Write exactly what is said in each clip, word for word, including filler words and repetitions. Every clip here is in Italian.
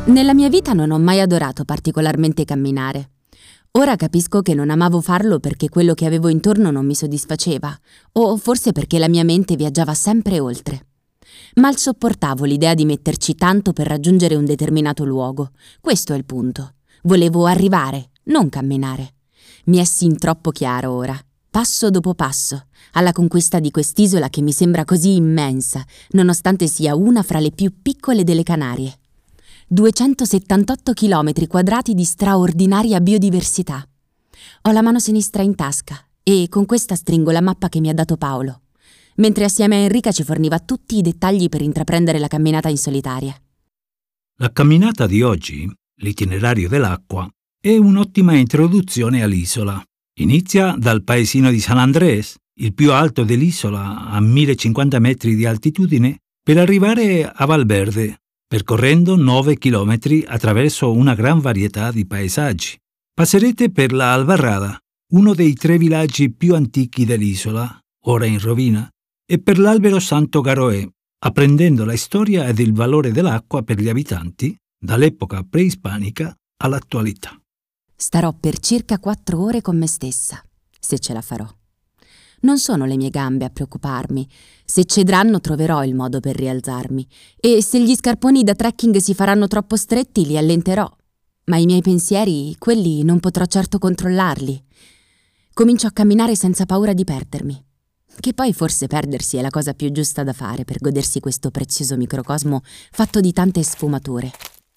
Nella mia vita non ho mai adorato particolarmente camminare. Ora capisco che non amavo farlo perché quello che avevo intorno non mi soddisfaceva, o forse perché la mia mente viaggiava sempre oltre. Mal sopportavo l'idea di metterci tanto per raggiungere un determinato luogo. Questo è il punto. Volevo arrivare, non camminare. Mi è sin troppo chiaro ora, passo dopo passo, alla conquista di quest'isola che mi sembra così immensa, nonostante sia una fra le più piccole delle Canarie. duecentosettantotto chilometri quadrati di straordinaria biodiversità. Ho la mano sinistra in tasca e con questa stringo la mappa che mi ha dato Paolo, mentre assieme a Enrica ci forniva tutti i dettagli per intraprendere la camminata in solitaria. La camminata di oggi, l'itinerario dell'acqua, è un'ottima introduzione all'isola. Inizia dal paesino di San Andrés, il più alto dell'isola a millecinquanta metri di altitudine, per arrivare a Valverde, percorrendo nove chilometri attraverso una gran varietà di paesaggi. Passerete per la Albarrada, uno dei tre villaggi più antichi dell'isola, ora in rovina, e per l'Albero Santo Garoé, apprendendo la storia ed il valore dell'acqua per gli abitanti dall'epoca preispanica all'attualità. Starò per circa quattro ore con me stessa, se ce la farò. Non sono le mie gambe a preoccuparmi. Se cedranno troverò il modo per rialzarmi. E se gli scarponi da trekking si faranno troppo stretti li allenterò. Ma i miei pensieri, quelli non potrò certo controllarli. Comincio a camminare senza paura di perdermi. Che poi forse perdersi è la cosa più giusta da fare per godersi questo prezioso microcosmo fatto di tante sfumature.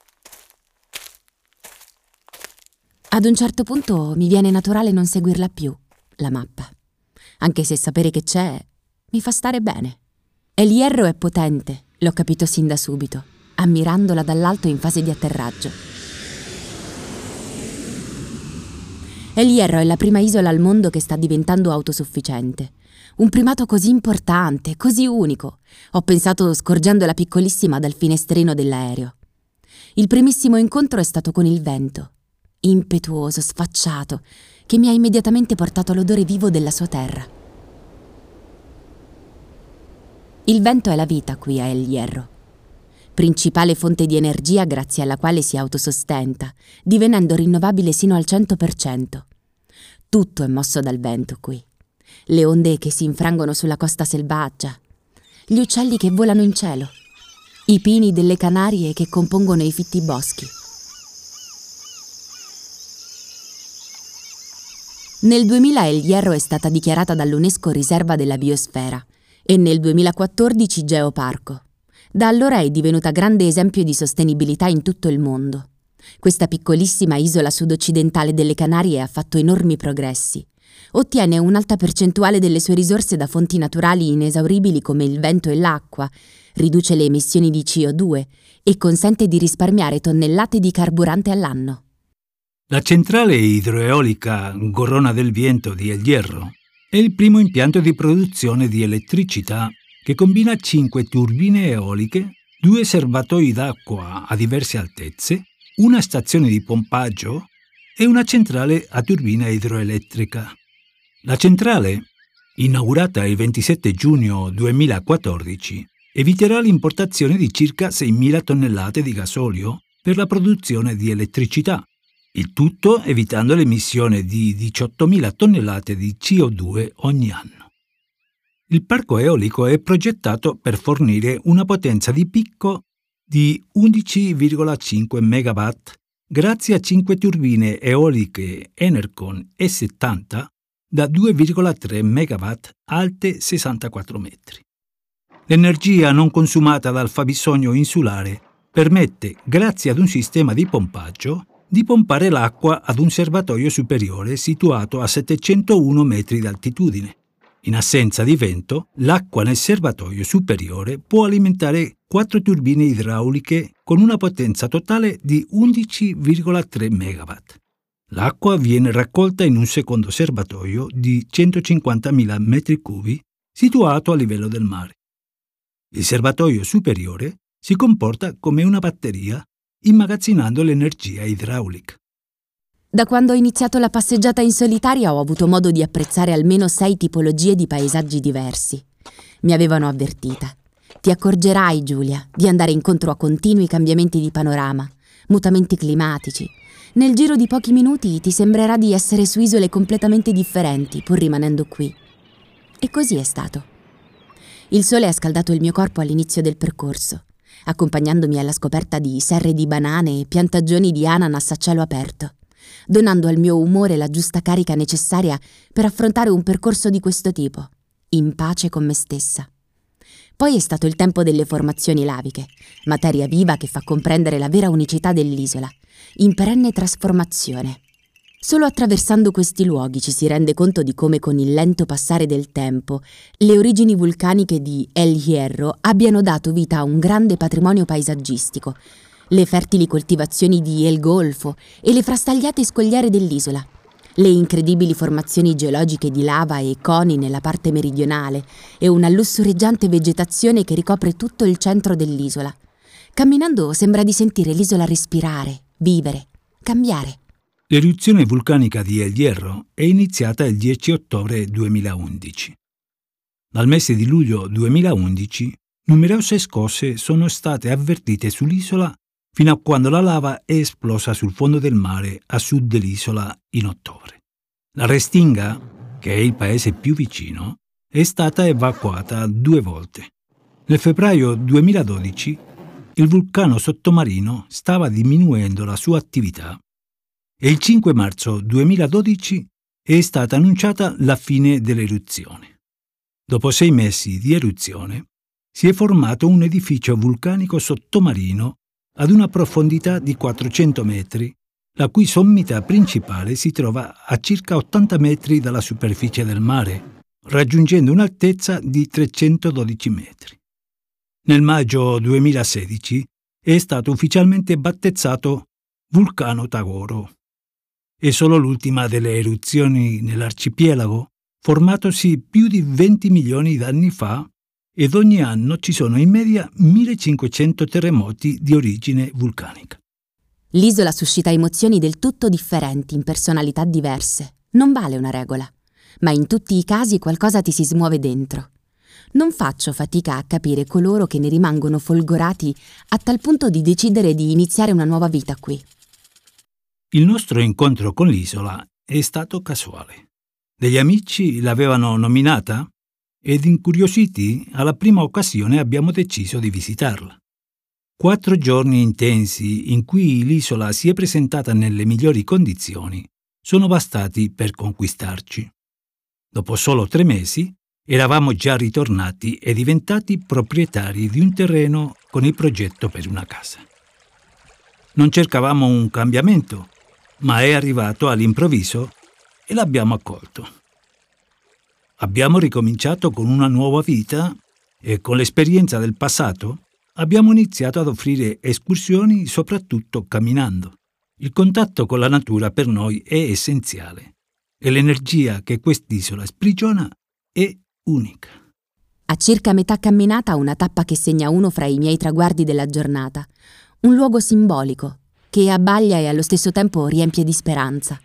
Ad un certo punto mi viene naturale non seguirla più, la mappa. Anche se sapere che c'è mi fa stare bene. El Hierro è potente, l'ho capito sin da subito, ammirandola dall'alto in fase di atterraggio. El Hierro è la prima isola al mondo che sta diventando autosufficiente. Un primato così importante, così unico. Ho pensato scorgendola piccolissima dal finestrino dell'aereo. Il primissimo incontro è stato con il vento, impetuoso, sfacciato, che mi ha immediatamente portato all'odore vivo della sua terra. Il vento è la vita qui a El Hierro, principale fonte di energia grazie alla quale si autosostenta, divenendo rinnovabile sino al cento per cento. Tutto è mosso dal vento qui. Le onde che si infrangono sulla costa selvaggia, gli uccelli che volano in cielo, i pini delle Canarie che compongono i fitti boschi. Nel duemila El Hierro è stata dichiarata dall'UNESCO riserva della biosfera e nel duemilaquattordici geoparco. Da allora è divenuta grande esempio di sostenibilità in tutto il mondo. Questa piccolissima isola sud-occidentale delle Canarie ha fatto enormi progressi. Ottiene un'alta percentuale delle sue risorse da fonti naturali inesauribili come il vento e l'acqua, riduce le emissioni di C O due e consente di risparmiare tonnellate di carburante all'anno. La centrale idroeolica Gorrona del Viento di El Hierro è il primo impianto di produzione di elettricità che combina cinque turbine eoliche, due serbatoi d'acqua a diverse altezze, una stazione di pompaggio e una centrale a turbina idroelettrica. La centrale, inaugurata il ventisette giugno duemilaquattordici, eviterà l'importazione di circa seimila tonnellate di gasolio per la produzione di elettricità, il tutto evitando l'emissione di diciottomila tonnellate di C O due ogni anno. Il parco eolico è progettato per fornire una potenza di picco di undici virgola cinque megawatt grazie a cinque turbine eoliche Enercon E settanta da due virgola tre megawatt alte sessantaquattro metri. L'energia non consumata dal fabbisogno insulare permette, grazie ad un sistema di pompaggio, di pompare l'acqua ad un serbatoio superiore situato a settecentouno metri d'altitudine. In assenza di vento, l'acqua nel serbatoio superiore può alimentare quattro turbine idrauliche con una potenza totale di undici virgola tre megawatt. L'acqua viene raccolta in un secondo serbatoio di centocinquantamila metri cubi situato a livello del mare. Il serbatoio superiore si comporta come una batteria immagazzinando l'energia idraulica. Da quando ho iniziato la passeggiata in solitaria ho avuto modo di apprezzare almeno sei tipologie di paesaggi diversi. Mi avevano avvertita. Ti accorgerai, Giulia, di andare incontro a continui cambiamenti di panorama, mutamenti climatici. Nel giro di pochi minuti ti sembrerà di essere su isole completamente differenti, pur rimanendo qui. E così è stato. Il sole ha scaldato il mio corpo all'inizio del percorso, accompagnandomi alla scoperta di serre di banane e piantagioni di ananas a cielo aperto, donando al mio umore la giusta carica necessaria per affrontare un percorso di questo tipo, in pace con me stessa. Poi è stato il tempo delle formazioni laviche, materia viva che fa comprendere la vera unicità dell'isola, in perenne trasformazione. Solo attraversando questi luoghi ci si rende conto di come con il lento passare del tempo le origini vulcaniche di El Hierro abbiano dato vita a un grande patrimonio paesaggistico, le fertili coltivazioni di El Golfo e le frastagliate scogliere dell'isola, le incredibili formazioni geologiche di lava e coni nella parte meridionale e una lussureggiante vegetazione che ricopre tutto il centro dell'isola. Camminando sembra di sentire l'isola respirare, vivere, cambiare. L'eruzione vulcanica di El Hierro è iniziata il dieci ottobre duemilaundici. Dal mese di luglio duemilaundici numerose scosse sono state avvertite sull'isola fino a quando la lava è esplosa sul fondo del mare a sud dell'isola in ottobre. La Restinga, che è il paese più vicino, è stata evacuata due volte. Nel febbraio duemiladodici il vulcano sottomarino stava diminuendo la sua attività e il cinque marzo duemiladodici è stata annunciata la fine dell'eruzione. Dopo sei mesi di eruzione si è formato un edificio vulcanico sottomarino ad una profondità di quattrocento metri, la cui sommità principale si trova a circa ottanta metri dalla superficie del mare, raggiungendo un'altezza di trecentododici metri. Nel maggio duemilasedici è stato ufficialmente battezzato Vulcano Tagoro. È solo l'ultima delle eruzioni nell'arcipelago, formatosi più di venti milioni di anni fa, ed ogni anno ci sono in media millecinquecento terremoti di origine vulcanica. L'isola suscita emozioni del tutto differenti in personalità diverse. Non vale una regola, ma in tutti i casi qualcosa ti si smuove dentro. Non faccio fatica a capire coloro che ne rimangono folgorati a tal punto di decidere di iniziare una nuova vita qui. Il nostro incontro con l'isola è stato casuale. Degli amici l'avevano nominata ed incuriositi alla prima occasione abbiamo deciso di visitarla. Quattro giorni intensi in cui l'isola si è presentata nelle migliori condizioni sono bastati per conquistarci. Dopo solo tre mesi eravamo già ritornati e diventati proprietari di un terreno con il progetto per una casa. Non cercavamo un cambiamento, ma è arrivato all'improvviso e l'abbiamo accolto. Abbiamo ricominciato con una nuova vita e con l'esperienza del passato abbiamo iniziato ad offrire escursioni soprattutto camminando. Il contatto con la natura per noi è essenziale e l'energia che quest'isola sprigiona è unica. A circa metà camminata una tappa che segna uno fra i miei traguardi della giornata, un luogo simbolico che abbaglia e allo stesso tempo riempie di speranza.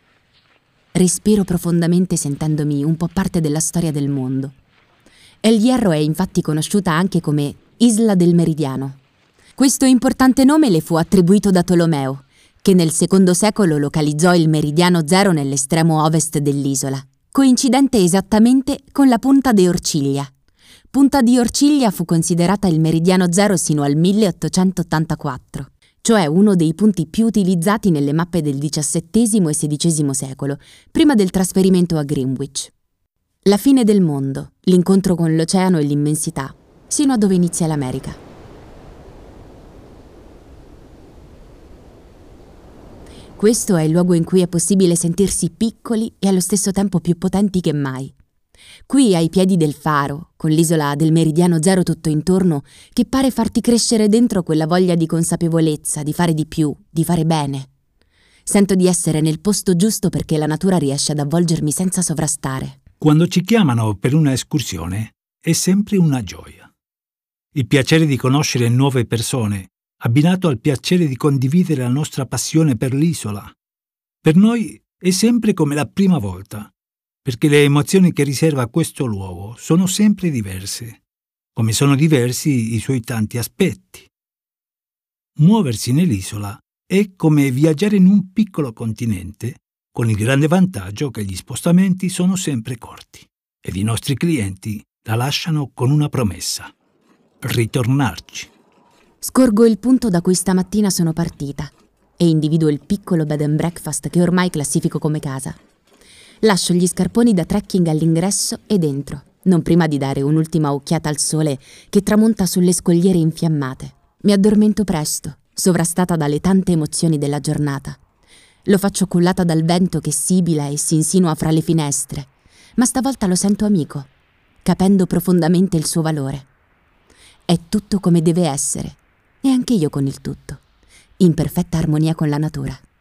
Respiro profondamente sentendomi un po' parte della storia del mondo. El Hierro è infatti conosciuta anche come Isla del Meridiano. Questo importante nome le fu attribuito da Tolomeo, che nel secondo secolo localizzò il meridiano zero nell'estremo ovest dell'isola, coincidente esattamente con la Punta de Orciglia. Punta di Orciglia fu considerata il meridiano zero sino al milleottocentottantaquattro. Cioè uno dei punti più utilizzati nelle mappe del diciassettesimo e sedicesimo secolo, prima del trasferimento a Greenwich. La fine del mondo, l'incontro con l'oceano e l'immensità, sino a dove inizia l'America. Questo è il luogo in cui è possibile sentirsi piccoli e allo stesso tempo più potenti che mai. Qui ai piedi del faro, con l'isola del meridiano zero tutto intorno, che pare farti crescere dentro quella voglia di consapevolezza, di fare di più, di fare bene. Sento di essere nel posto giusto perché la natura riesce ad avvolgermi senza sovrastare. Quando ci chiamano per una escursione è sempre una gioia. Il piacere di conoscere nuove persone, abbinato al piacere di condividere la nostra passione per l'isola. Per noi è sempre come la prima volta, perché le emozioni che riserva questo luogo sono sempre diverse, come sono diversi i suoi tanti aspetti. Muoversi nell'isola È come viaggiare in un piccolo continente, con il grande vantaggio che gli spostamenti sono sempre corti ed i nostri clienti la lasciano con una promessa: ritornarci. Scorgo il punto da cui stamattina sono partita e individuo il piccolo bed and breakfast che ormai classifico come casa. Lascio gli scarponi da trekking all'ingresso ed entro, non prima di dare un'ultima occhiata al sole che tramonta sulle scogliere infiammate. Mi addormento presto, sovrastata dalle tante emozioni della giornata. Lo faccio cullata dal vento che sibila e si insinua fra le finestre, ma stavolta lo sento amico, capendo profondamente il suo valore. È tutto come deve essere, e anche io con il tutto, in perfetta armonia con la natura.